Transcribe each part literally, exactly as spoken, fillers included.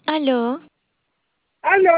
Aló, Aló,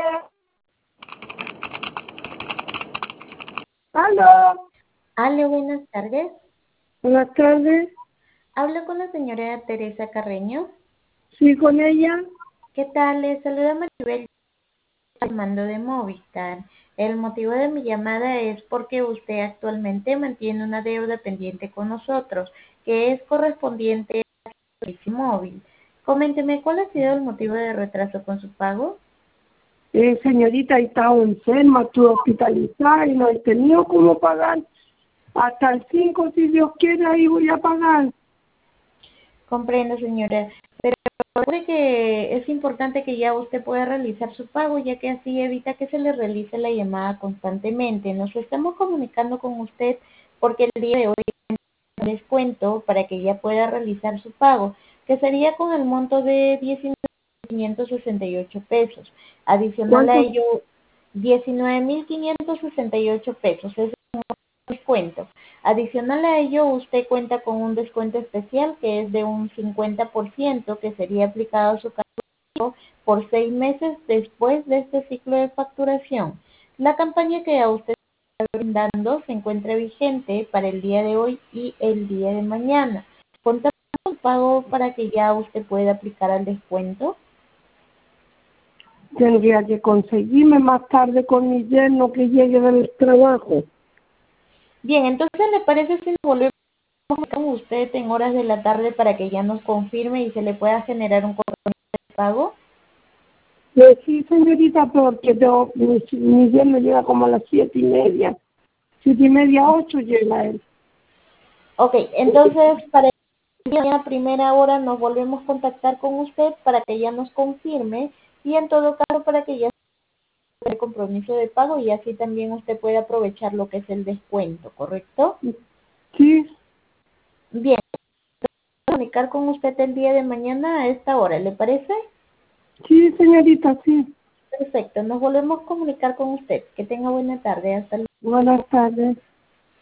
aló, aló, buenas tardes. buenas tardes, Hablo con la señora Teresa Carreño. sí, con ella. ¿Qué tal? Les saluda Maribel, llamando de Movistar. El motivo de mi llamada es porque usted actualmente mantiene una deuda pendiente con nosotros, que es correspondiente al servicio móvil. Coménteme, ¿cuál ha sido el motivo de retraso con su pago? Eh, señorita, he estado enferma, estuve hospitalizada y no he tenido cómo pagar. Hasta el cinco, si Dios quiere, ahí voy a pagar. Comprendo, señora. Pero recuerde que es importante que ya usted pueda realizar su pago, ya que así evita que se le realice la llamada constantemente. Nos estamos comunicando con usted porque el día de hoy hay un descuento para que ya pueda realizar su pago, que sería con el monto de diecinueve mil quinientos sesenta y ocho pesos. Adicional a ¿Cuánto? ello, diecinueve mil quinientos sesenta y ocho pesos. Es descuento. Adicional a ello, usted cuenta con un descuento especial que es de un cincuenta por ciento que sería aplicado a su cargo por seis meses después de este ciclo de facturación. La campaña que a usted está brindando se encuentra vigente para el día de hoy y el día de mañana. ¿Contamos con pago para que ya usted pueda aplicar al descuento? Tendría que conseguirme más tarde con mi yerno que llegue del trabajo. Bien, entonces ¿le parece si nos volvemos con usted en horas de la tarde para que ya nos confirme y se le pueda generar un correo de pago? Pues sí, señorita, porque yo, mi, mi yerno llega como a las siete y media. Siete y media, ocho llega él. Ok, entonces para el día a primera hora nos volvemos a contactar con usted para que ya nos confirme y en todo caso para que ya se el compromiso de pago y así también usted puede aprovechar lo que es el descuento, ¿correcto? Sí, Bien, comunicar con usted el día de mañana a esta hora, ¿le parece? sí, señorita, sí. Perfecto, nos volvemos a comunicar con usted. Que tenga buena tarde, hasta luego. Buenas tardes.